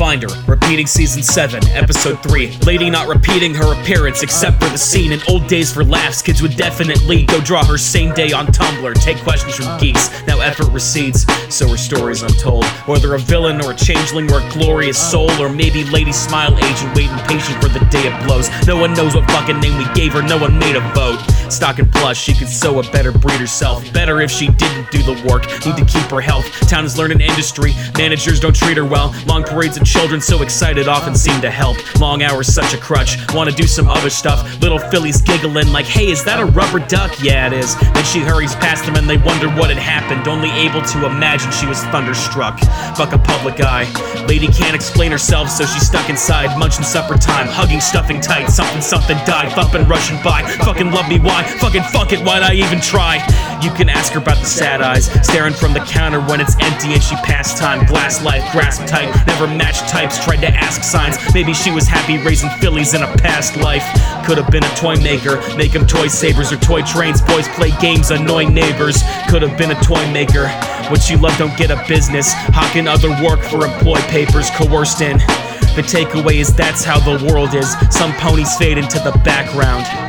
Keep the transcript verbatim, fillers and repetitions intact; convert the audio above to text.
Rewinder, repeating season seven, episode three. Lady not repeating her appearance except for the scene. In old days for laughs, kids would definitely go draw her same day on Tumblr. Take questions from geeks, now effort recedes, so her story's untold. Whether a villain or a changeling or a glorious soul, or maybe Lady Smile agent waiting patient for the day it blows. No one knows what fucking name we gave her, no one made a vote. Stocking plus, she could sew a better breed herself. Better if she didn't do the work, need to keep her health. Town has learned an industry, managers don't treat her well. Long parades of children so excited often seem to help. Long hours such a crutch, wanna do some other stuff. Little fillies giggling like, hey, is that a rubber duck? Yeah, it is. Then she hurries past them and they wonder what had happened, only able to imagine she was thunderstruck. Fuck a public eye. Lady can't explain herself, so she's stuck inside, munching supper time, hugging stuffing tight. Something something died, thumping rushing by. Fucking love me, why? Fucking fuck it, why'd I even try? You can ask her about the sad eyes, staring from the counter when it's empty and she passed time. Glass life, grasp tight, never matched types, tried to ask signs. Maybe she was happy raising fillies in a past life. Could have been a toy maker, make them toy sabers or toy trains. Boys play games, annoying neighbors. Could have been a toy maker. What you love don't get a business, hawking other work for employ papers, coerced in. The takeaway is that's how the world is. Some ponies fade into the background.